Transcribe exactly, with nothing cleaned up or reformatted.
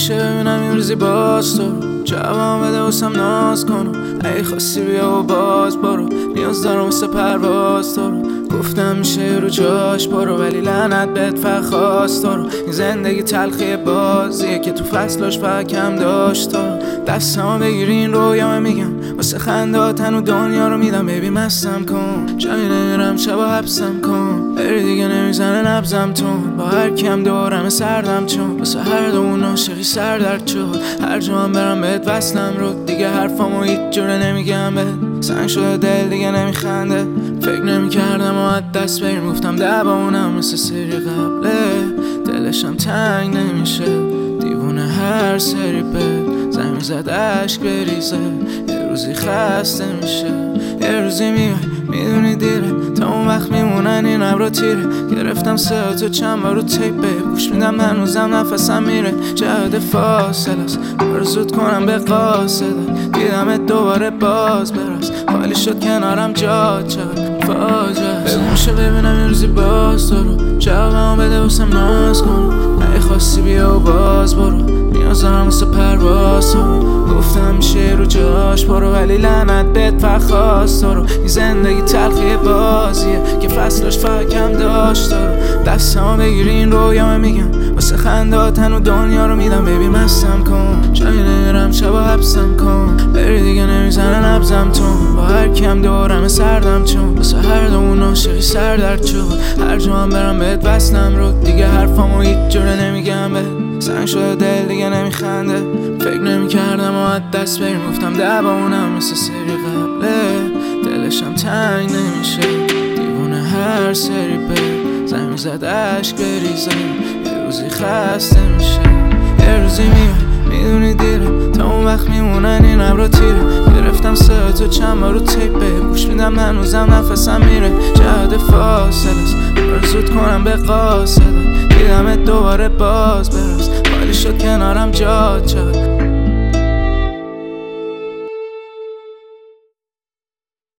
میشه ببینم این روزی باز تو جواب بده واسم ناز کنم ای خواستی بیا و باز برو نیاز دارم واسه پرواز تو رو گفتم میشه رو جاش برو ولی لعنت بهت فقط خواست تو رو این زندگی تلخی بازیه که تو فصلاش فقط کم داشت تو رو دستمو بگیر این رویامه میگم واسه خندات هنو دنیا رو میدم ببین مستم کن جایی نمیرم شبا حبسم کن بری دیگه نمیزنه نبزم تون با هر کیم دورم سردم چون واسه هر دومون عاشقی سر درد شد هر جا هم برم بهت وصلم رو دیگه حرفامو هیچ جوره نمیگم بهت سنگ شده دل دیگه نمیخنده فکر نمیکردم و از دست بریم گفتم دبامونم مثل سری قبله دلشم تنگ نمیشه دیوونه هر سری به زنگ زد عشق بریزه یه روزی خسته میشه یه روزی میای میدونی دیره تا اون وقت میمونن این ابرا تیره گرفتم ساعتو چند بار رو تیپه گوش میدم هنوزم نفسم میره جهت فاصله است برو زود کنم به قاصده دیدمت دوباره باز براز خالی شد کنارم جاد چقدر فاجعه است بگوشه ببینم یه روزی باز تو رو جوابمو بده واسم ناز کن ای خواستی بیا و باز برو نیاز دارم واسه پرواز تو رو گفتم میشه رو جاش برو ولی لعنت بهت فقط خواست تو رو این زندگی تلخی بازیه که فصلاش فقط کم داشت تو رو دستمو بگیر این رویامه میگم واسه خندات هنو دنیا رو میدم ببین مستم کن جایی نمیرم شبا حبسم کن بری دیگه نمیزنه نبزم تون با هر کیم دورم سردم چون واسه هر دومون عاشقی سر درد شد هر جا هم برم بهت وصلم رو دیگه حرفامو هیچ جوره نمیگم بهت سنگ شده دل دیگه نمیخنده فکر نمیکردم و از دست بریم گفتم دبامونم مثل سری قبله دلشم تنگ نمیشه دیوونه هر سری به زنگ زد عشق بریزه یه روزی خسته میشه یه روزی میای میدونی دیره تا اون وقت میمونن این ابرا تیره گرفتم ساعتو چند بار رو تیپه گوش میدم هنوزم نفسم میره جهت فاصله است برو زود کنم به قاصده دیدمت دوباره باز براز خالی شد کنارم جاد چقدر